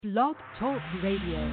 Blog Talk Radio.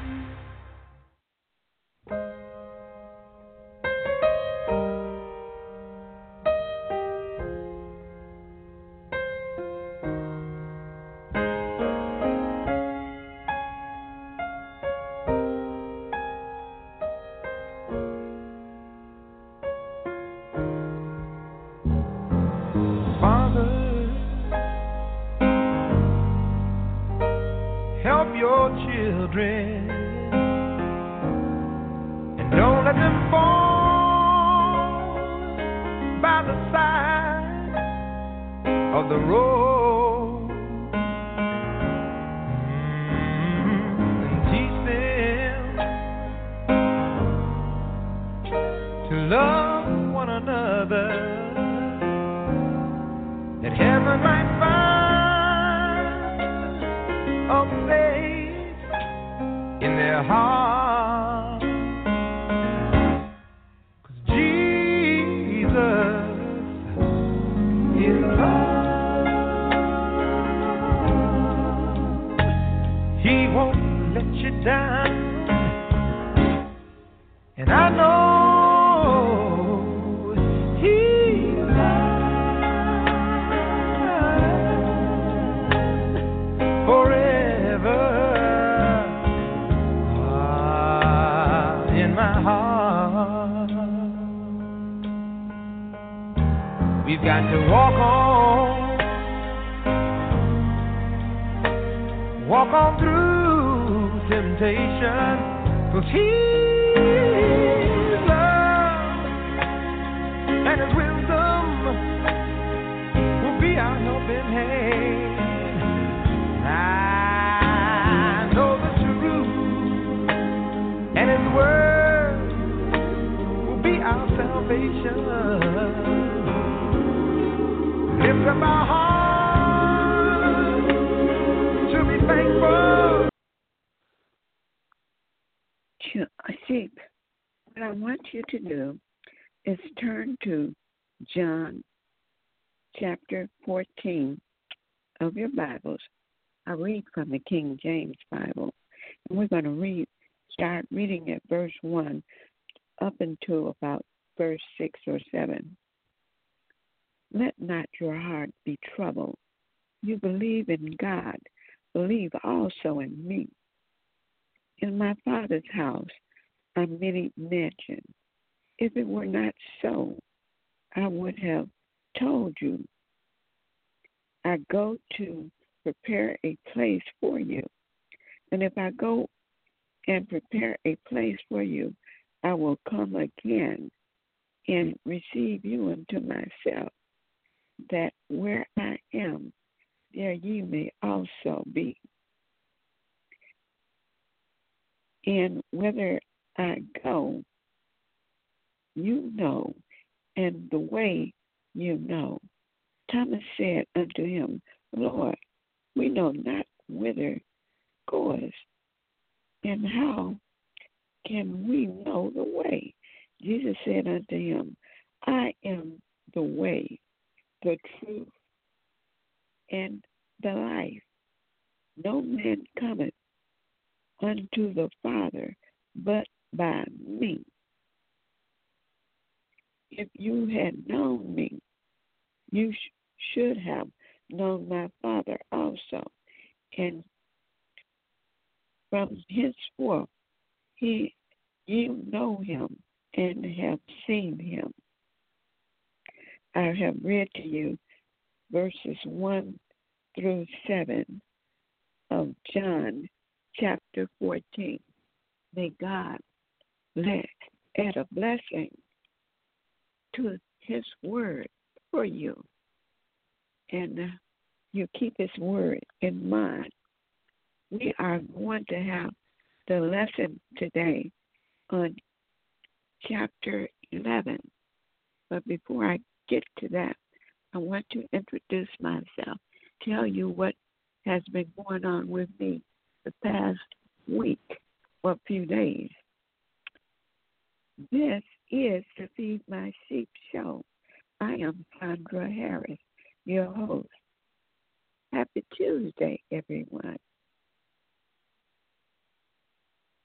What I want you to do is turn to John chapter 14 of your Bibles. I read from the King James Bible, and we're going to start reading at verse 1 up until about verse 6 or 7. Let not your heart be troubled. You believe in God, believe also in me. In my Father's house are many mansions. If it were not so, I would have told you. I go to prepare a place for you. And if I go and prepare a place for you, I will come again and receive you unto myself, that where I am, there ye may also be. And whither I go, you know, and the way you know. Thomas said unto him, Lord, we know not whither goest, and how can we know the way? Jesus said unto him, I am the way, the truth, and the life. No man cometh unto the Father but by me. If you had known me, you should have known my Father also. And from henceforth you know him and have seen him. I have read to you verses 1 through 7 of John chapter 14. May God add a blessing to his word for you. And you keep his word in mind. We are going to have the lesson today on chapter 11. But before I get to that, I want to introduce myself, tell you what has been going on with me the past week or a few days. This is the Feed My Sheep show. I am Sandra Harris, your host. Happy Tuesday, everyone.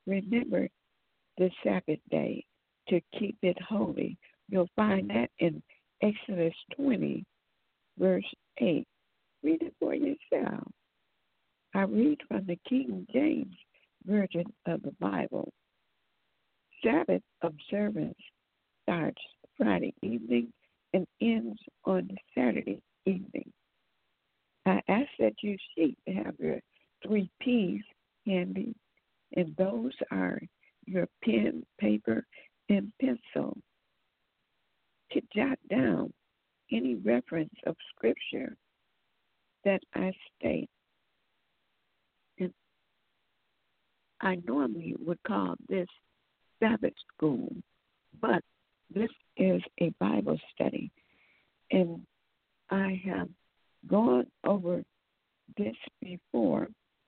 remember the Sabbath day to keep it holy. You'll find that in Exodus 20, verse 8. Read it for yourself. I read from the King James Version of the Bible. Sabbath observance starts Friday evening and ends on Saturday evening. I ask that you seek to have your 3 P's handy, and those are your pen, paper, and pencil to jot down any reference of Scripture that I state. And I normally would call this Sabbath school, but this is a Bible study, and I have gone over this before,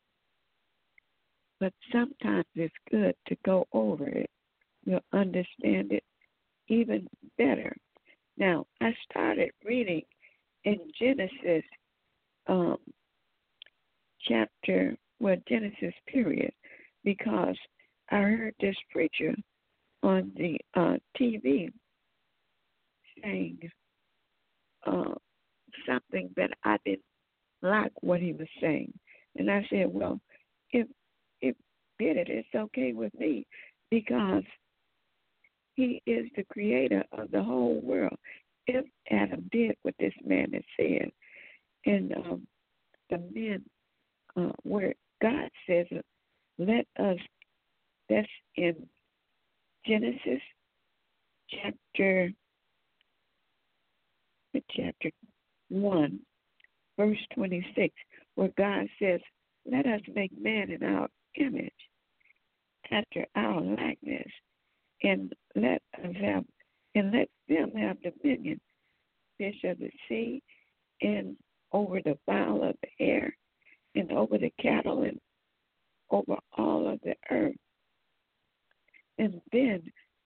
but sometimes it's good to go over it. You'll understand it even better. Now, I started reading in Genesis Genesis period, because I heard this preacher on the TV saying something that I didn't like what he was saying. And I said, well, if did it, it's okay with me, because he is the creator of the whole world. If Adam did what this man had said, and the men, where God says, let us, that's in Genesis chapter 1, verse 26, where God says, let us make man in our image, after our likeness, and let them have dominion, fish of the sea, and over the fowl of the air, and over the cattle, and over all of the earth. And then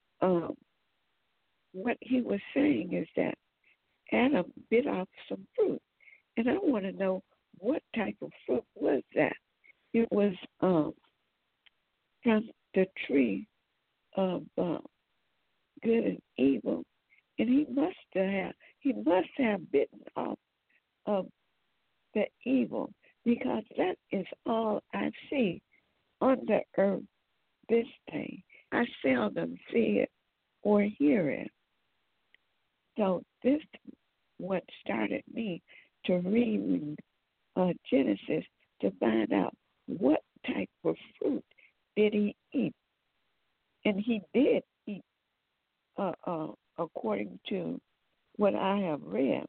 what he was saying is that Adam bit off some fruit. And I want to know, what type of fruit was that? It was from the tree of good and evil. And he must have bitten off of the evil, because that is all I see on the earth this day. I seldom see it or hear it. So this what started me to read Genesis, to find out what type of fruit did he eat. And he did eat, according to what I have read.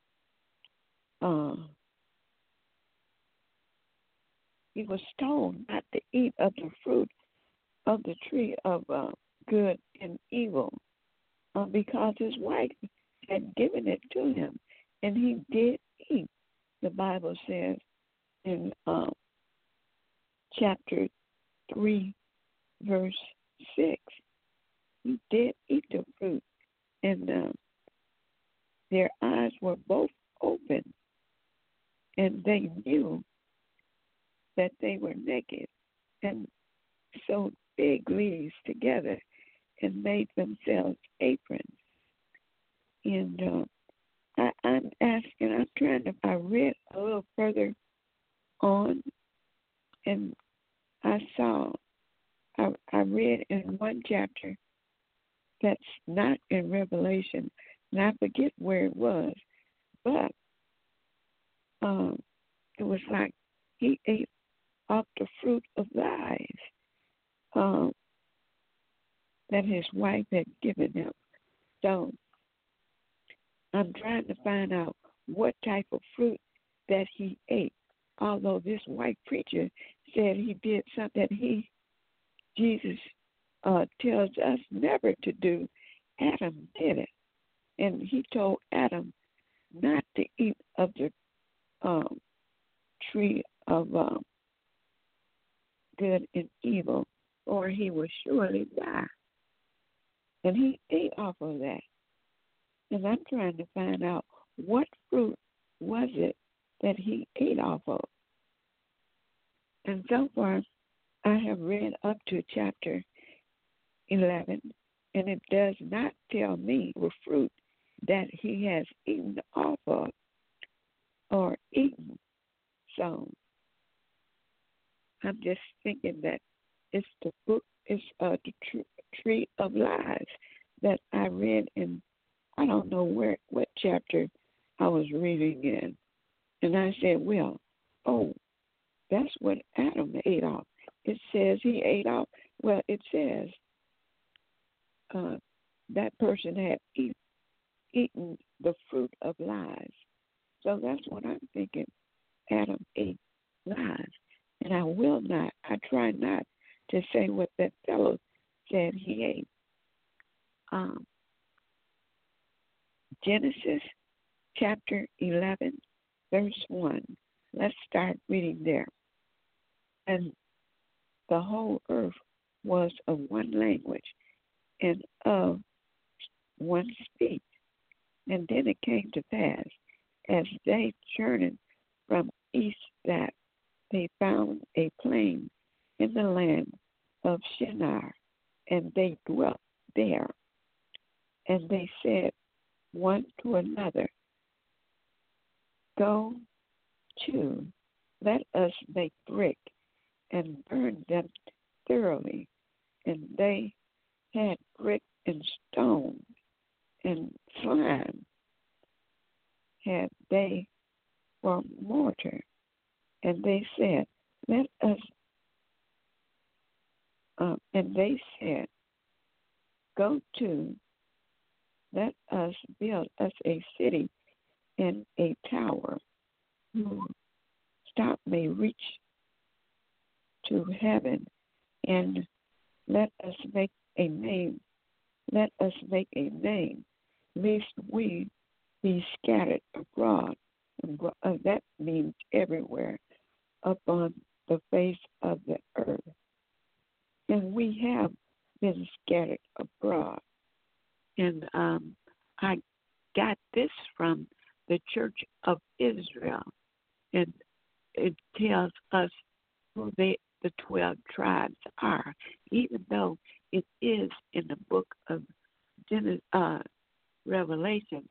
He was told not to eat of the fruit of the tree of good and evil, because his wife had given it to him, and he did eat. The Bible says in chapter 3, verse 6, he did eat the fruit, and their eyes were both open, and they knew that they were naked, and sewed fig leaves together and made themselves aprons. And I'm trying to, I read a little further on, and I read in one chapter that's not in Revelation, and I forget where it was, but it was like he ate off the fruit of life that his wife had given him. So I'm trying to find out what type of fruit that he ate. Although this white preacher said he did something that Jesus tells us never to do, Adam did it. And he told Adam not to eat of the tree of good and evil, or he will surely die. And he ate off of that. And I'm trying to find out what fruit was it that he ate off of. And so far, I I have read up to chapter 11, and it does not tell me the fruit that he has eaten off of or eaten. So I'm just thinking that it's the book, it's the tree of lies that I read in, I don't know what chapter I was reading in. And I said, well, oh, that's what Adam ate off. It says he ate off. Well, it says that person had eaten the fruit of lies. So that's what I'm thinking. Adam ate lies. And I try not to say what that fellow said he ate. Genesis chapter 11, verse 1. Let's start reading there. And the whole earth was of one language and of one speech. And then it came to pass, as they journeyed from east, that they found a plain in the land of Shinar, and they dwelt there. And they said one to another, go to, let us make brick and burn them thoroughly. And they had brick and stone, and slime had they for mortar. And they said, and they said, go to, let us build us a city and a tower whose top may reach to heaven, and let us make a name, lest we be scattered abroad. And that means everywhere upon the face of the earth. And we have been scattered abroad. And I got this from the Church of Israel. And it tells us who the 12 tribes are, even though it is in the book of Revelation.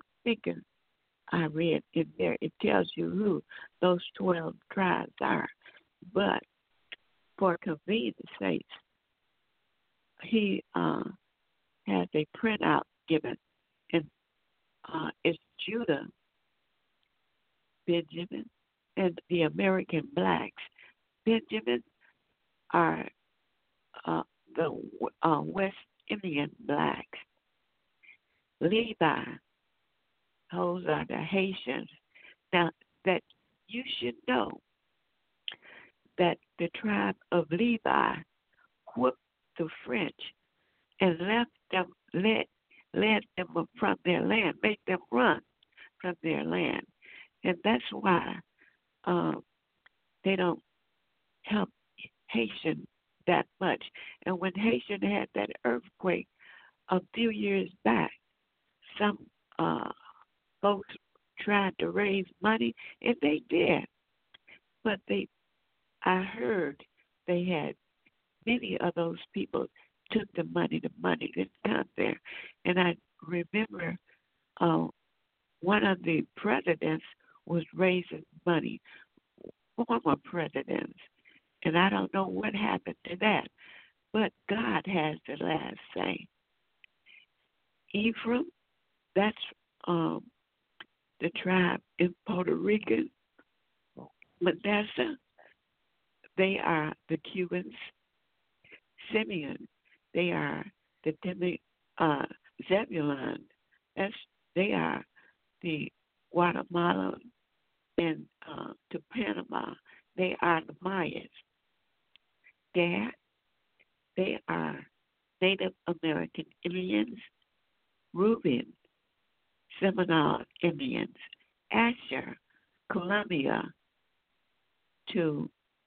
I read in there, it tells you who those 12 tribes are. But for convenience sake, he has a printout given, and it's Judah, Benjamin, and the American blacks. Benjamin are the West Indian blacks. Levi, those are the Haitians. Now, that you should know that the tribe of Levi whooped the French and led them from their land, made them run from their land. And that's why they don't help Haitian that much. And when Haitian had that earthquake a few years back, some folks tried to raise money, and they did. But I heard they had many of those people took the money didn't come there. And I remember one of the presidents was raising money, former presidents, and I don't know what happened to that. But God has the last say. Ephraim, that's the tribe in Puerto Rico. Manasseh, they are the Cubans. Simeon, they are the Zebulon. They are the Guatemala, and to Panama, they are the Mayas. They are Native American Indians. Reuben, Seminole Indians. Asher, Colombia to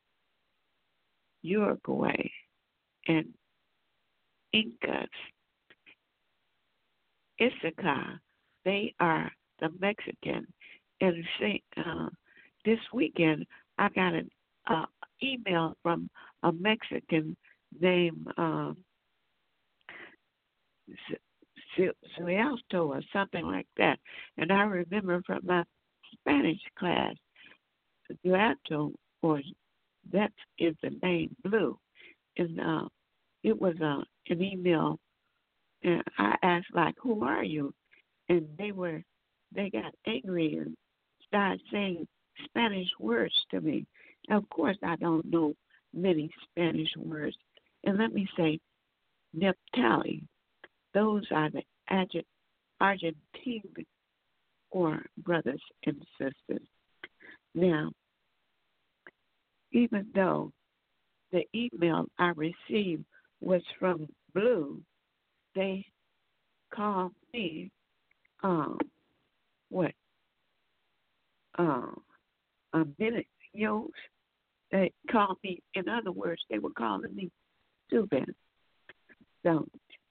Uruguay, and Incas. Issachar, they are the Mexican. And this weekend, I got an email from a Mexican named Suelto or something like that. And I remember from my Spanish class, Suelto, or that is the name Blue. And it was an email, and I asked, like, who are you? And they got angry and started saying Spanish words to me. Now, of course, I don't know many Spanish words. And let me say, Neptali, those are the Argentine or brothers and sisters. Now, even though the email I received was from Blue, they called me, what, a minute, they called me, in other words, they were calling me Subin. So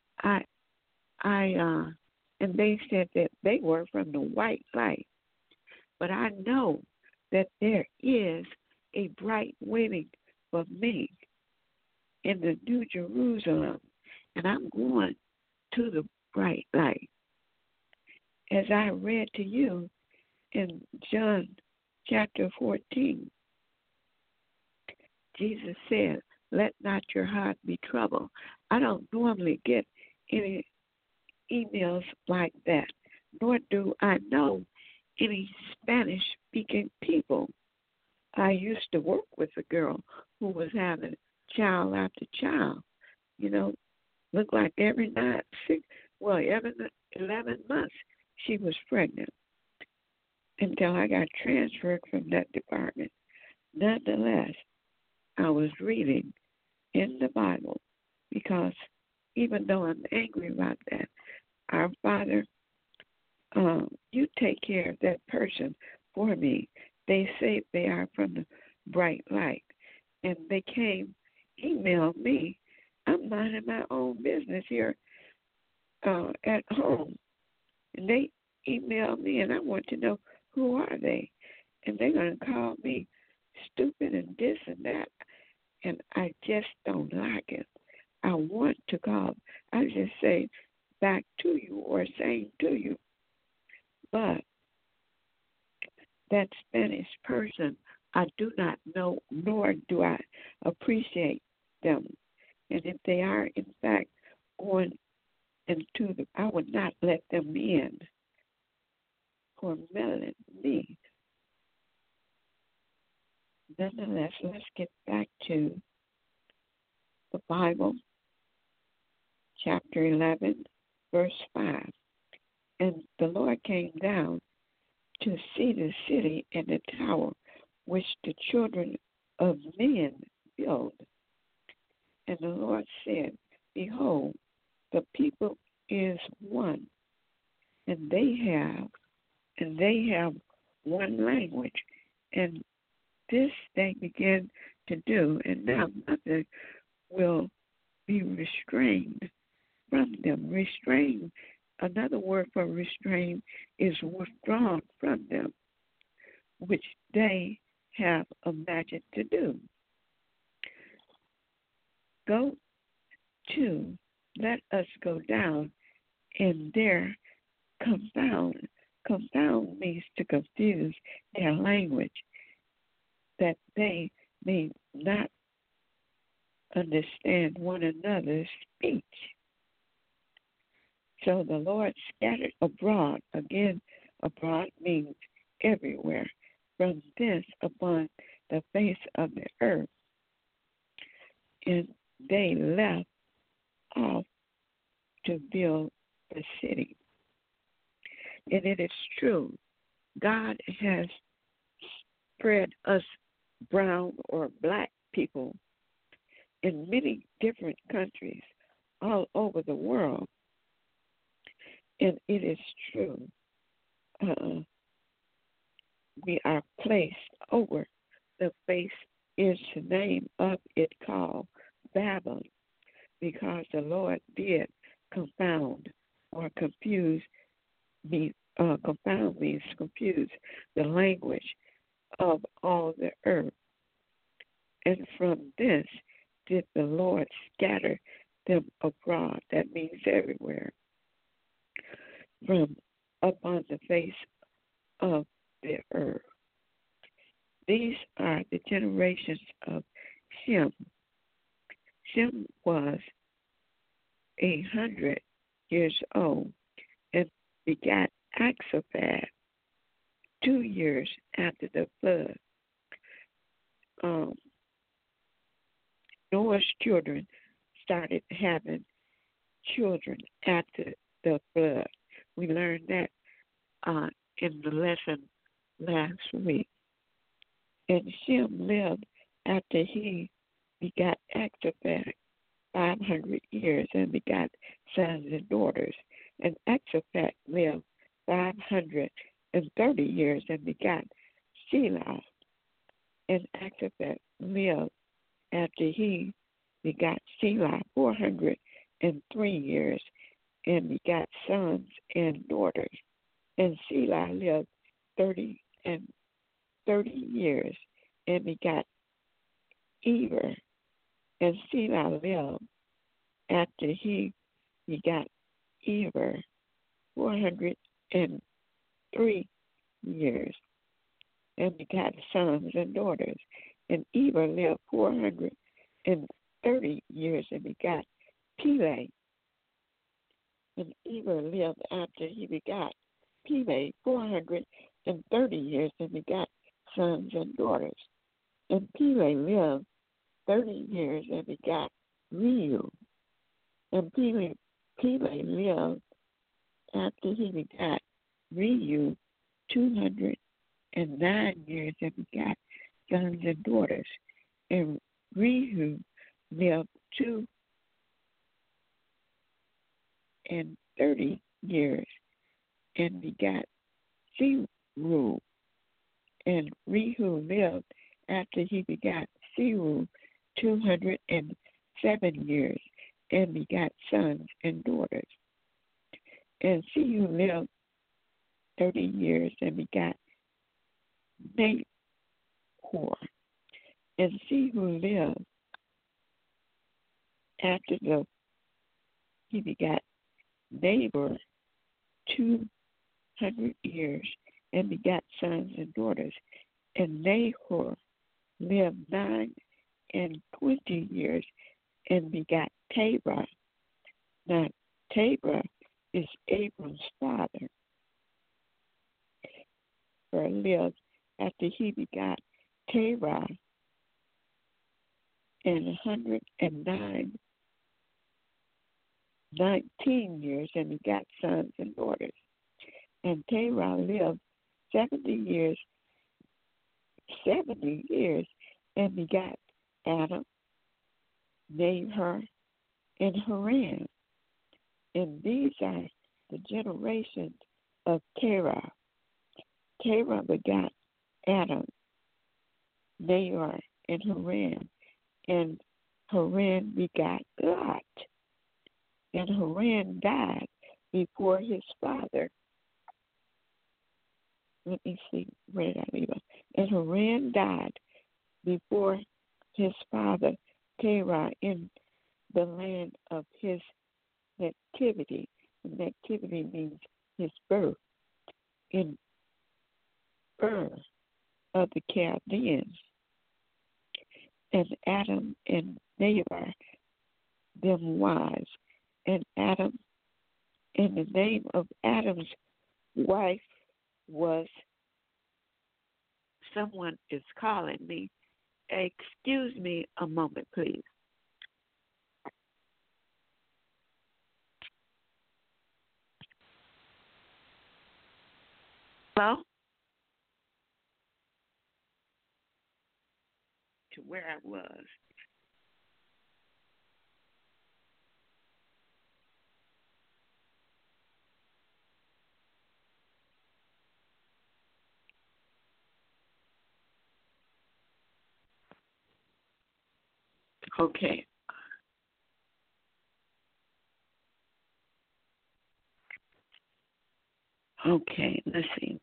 and they said that they were from the white light. But I know that there is a bright waiting for me in the New Jerusalem, and I'm going to the bright light. As I read to you in John chapter 14, Jesus said, let not your heart be troubled. I don't normally get any emails like that, nor do I know any Spanish-speaking people. I used to work with a girl who was having child after child, looked like every 11 months she was pregnant until I got transferred from that department. Nonetheless, I was reading in the Bible because even though I'm angry about that, our Father, you take care of that person for me. They say they are from the bright light, and they emailed me. I'm minding my own business here at home, and they emailed me, and I want to know who are they, and they're going to call me stupid and this and that, and I just don't like it. I want to call. I just say back to you or saying to you, but that Spanish person, I do not know, nor do I appreciate them. And if they are, in fact, going I would not let them in for meddling me. Nonetheless, let's get back to the Bible, chapter 11, verse 5. And the Lord came down to see the city and the tower which the children of men build. And the Lord said, behold, the people is one, and they have one language. And this they begin to do, and now nothing will be restrained from them. Restrained, another word for restrained is withdrawn from them, which they have imagined to do. Let us go down, and there confound. Confound means to confuse their language, that they may not understand one another's speech. So the Lord scattered abroad. Again, abroad means everywhere. From this upon the face of the earth. And they left off to build the city. And it is true, God has spread us brown or black people in many different countries all over the world. And it is true, we are placed over the face is the name of it called Babel, because the Lord did confound or confuse me. Confound means confuse the language of all the earth. And did the Lord scatter them abroad. That means everywhere. From upon the face of the earth. These are the generations of Shem. Shem was 100 years old and begat Axophat 2 years after the flood. Noah's children started having children after the flood. We learned that in the lesson last week. And Shem lived after he begot Axophat 500 years and begot sons and daughters. And Axophat lived 530 years and begot Shelah. And Axophat lived after he begot Shelah 403 years and begot sons and daughters. And Shelah lived 30 years and begot Eber. And Shelah lived after he begot Eber 403 years and begot sons and daughters. And Eber lived 430 years and begot Peleg. And Eber lived after he begot Peleg 430 years and begot sons and daughters. And Peleg lived 30 years and begot Reu. And Peleg lived after he begot Reu 209 years and begot sons and daughters. And Reu lived 230 years and begot Seru. And Reu lived after he begot Seru 207 years and begot sons and daughters. And Seru lived 30 years and begot Nahor. And Seru lived after he begot Nahor 200 years and begot sons and daughters. And Nahor lived 29 years and begot Terah. Now, Terah is Abram's father. Terah lived after he begot Terah and 19 years and begot sons and daughters. And Terah lived 70 years and begot Adam, Nahor, and Haran. And these are the generations of Terah. Terah begot Adam, Nahor, and Haran. And Haran begot Lot. And Haran died before his father. Let me see, where did I leave it? And Haran died before his father Terah in the land of his nativity. And nativity means his birth. In Ur of the Chaldeans. And Adam and Nahor, them wives. And Adam, and the name of Adam's wife was, someone is calling me. Excuse me a moment, please. Hello? To where I was. Okay. Okay, let's see.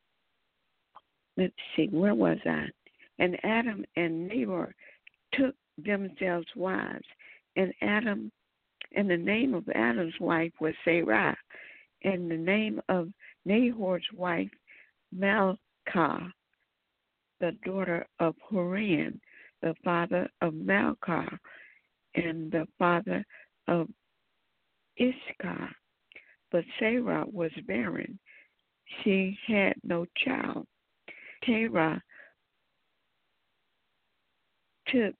Where was I? And Adam and Nahor took themselves wives. And the name of Adam's wife was Sarai, and the name of Nahor's wife Milcah, the daughter of Haran, the father of Milcah, and the father of Iscah. But Sarah was barren. She had no child. Terah took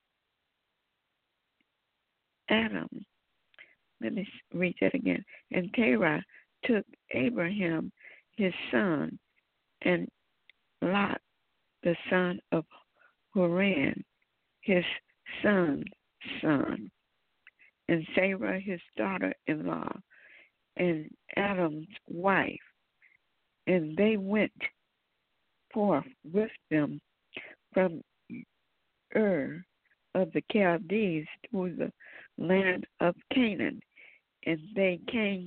Adam. Let me read that again. And Terah took Abraham, his son, and Lot, the son of Haran, his son's son, and Sarah, his daughter-in-law, and Adam's wife. And they went forth with them from Ur of the Chaldees to the land of Canaan. And they came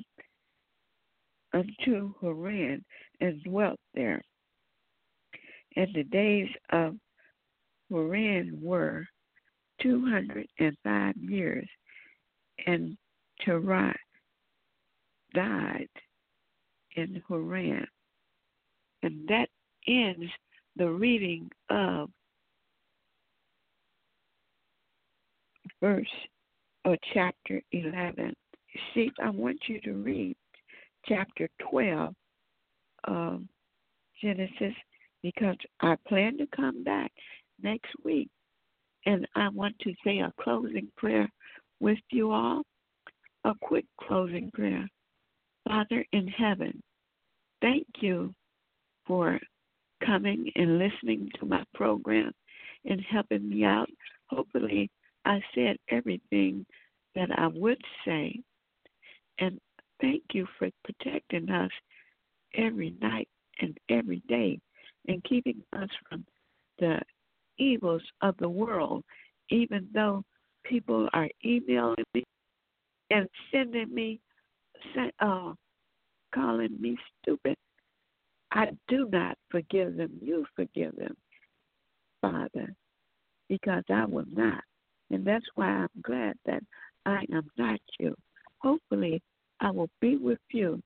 unto Haran and dwelt there. And the days of Haran were 205 years, and Terah died in Haran. And that ends the reading of chapter 11. See, I want you to read chapter 12 of Genesis, because I plan to come back next week, and I want to say a closing prayer with you all, a quick closing prayer. Father in heaven, thank you for coming and listening to my program and helping me out. Hopefully, I said everything that I would say, and thank you for protecting us every night and every day and keeping us from the evils of the world, even though people are emailing me and sending me, calling me stupid. I do not forgive them. You forgive them, Father, because I will not. And that's why I'm glad that I am not you. Hopefully, I will be with you.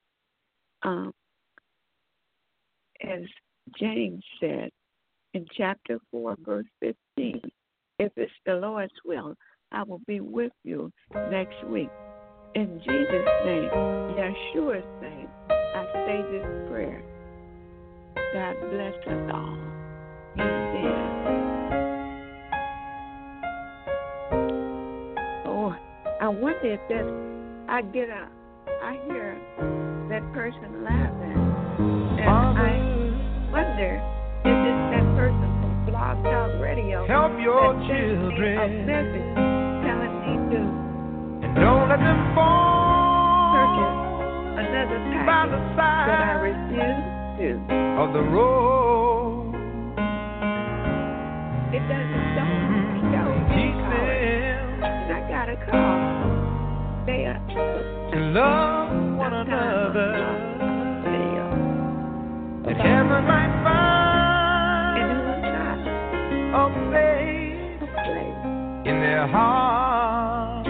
As James said in chapter 4, verse 15, if it's the Lord's will, I will be with you next week. In Jesus' name, Yeshua's name, I say this prayer. God bless us all. Amen. Oh, I wonder if I hear that person laughing, and I wonder if it's that person from Blog Talk Radio. Help your that children. A message telling me to don't let them fall purchase another by the package side that I refuse to. of the road. It doesn't show Teach me. them And I got a call. They are to love one another, that heaven might find a place in their heart.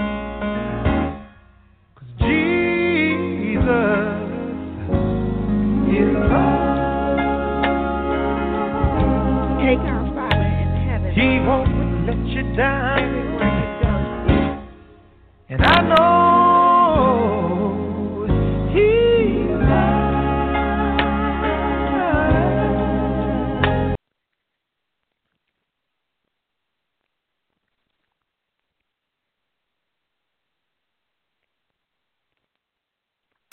'Cause Jesus is love. Take our Father in heaven. He won't let you down. Everywhere you go. And I